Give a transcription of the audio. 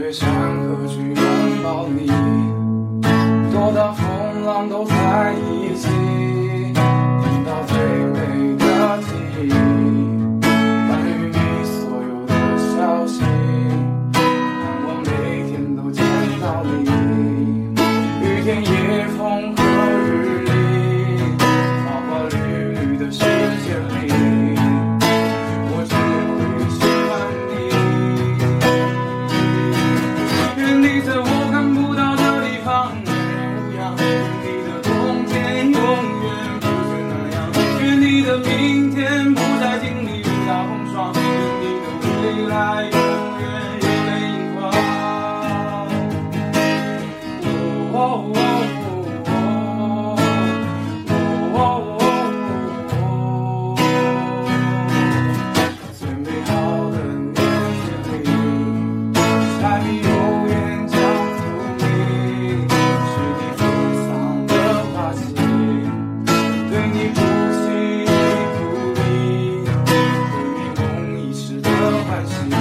对山河去拥抱你，多大风浪都在一起，听到最美的记忆，关于你所有的消息，盼望每天都见到你，雨天夜风和日丽，花花绿绿的世界里，我只会喜欢你。愿你在我看不到的地方安然无恙，愿你的冬天永远不是那样，愿你的明天不再经历雨打风霜，愿你的未来永远热泪盈眶。最美好的年日里，柴米油盐酱醋米，是你扶桑的花期，对你不惜不离，对你梦一时的欢喜。